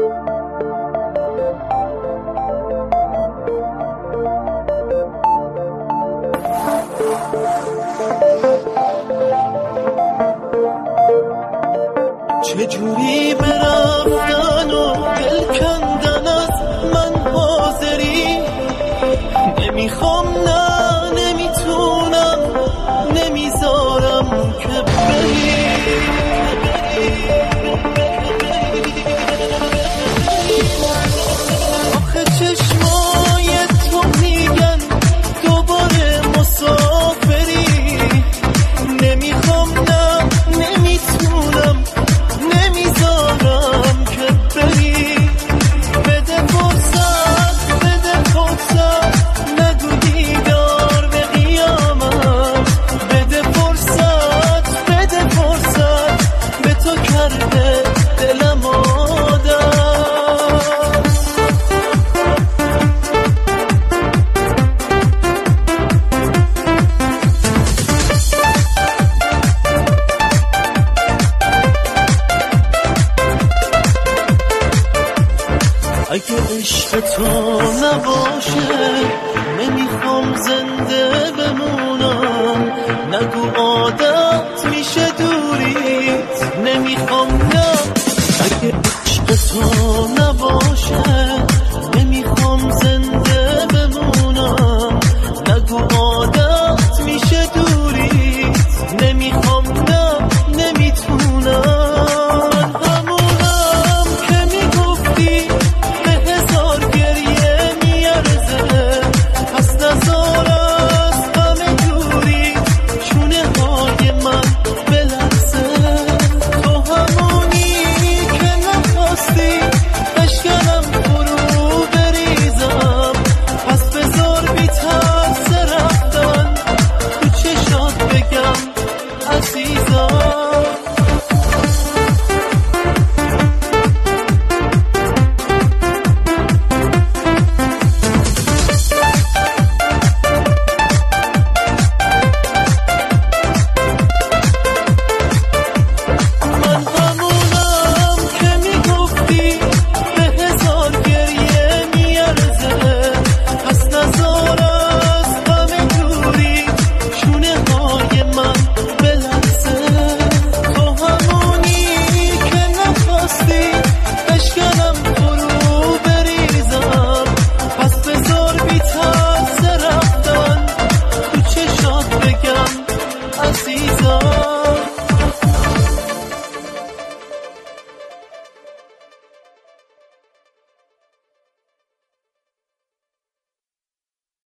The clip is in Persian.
چجوری برفتن و دل کندن از من حاضری؟ نمیخوام، نه نمیتونم، نمیذارم که بری. آخه چشمای تو میگن دوباره مسافری. نمیخوام، نه نمیتونم، نمیذارم که بری. بده فرصت، بده فرصت، نگو دیدار به قیامت. بده فرصت، بده فرصت، به تو کرده دلم عادت. اگه عشق تو نباشه نمیخوام زنده بمونم. نگو عادت میشه دوریت. نمیخوام، نه